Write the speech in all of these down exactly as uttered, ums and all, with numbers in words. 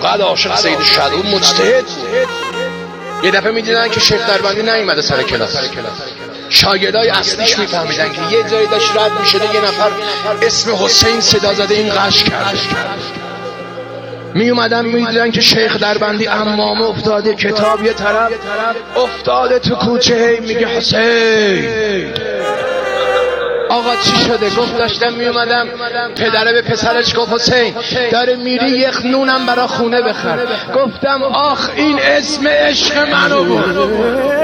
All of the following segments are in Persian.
بعد عاشق سید شادو مجتهد یه دفعه میدیدن که شیخ دربندی نیومده سر کلاس، شاگردای اصلیش میفهمیدن که یه جایی داشت رد میشده یه نفر اسم حسین صدا زده این قش کرده، می اومدن میدیدن که شیخ دربندی امامه افتاده، کتاب یه طرف افتاده تو کوچه، هی میگه حسین. آقا چی شده؟ گفت داشتم می اومدم پدره به پسرش گفت حسین داره میری یه نونم برا خونه بخر. گفتم آخ این اسم عشق منو بود.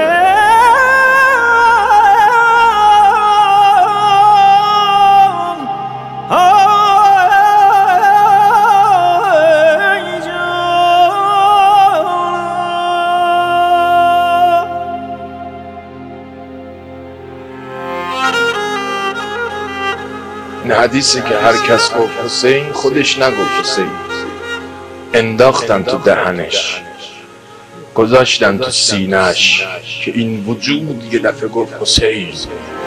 این حدیثی که هر کس گفت حسین خودش نگفت حسین، انداختن تو دهنش، گذاشتن تو سینه‌اش که این وجود یه دفعه گفت حسین.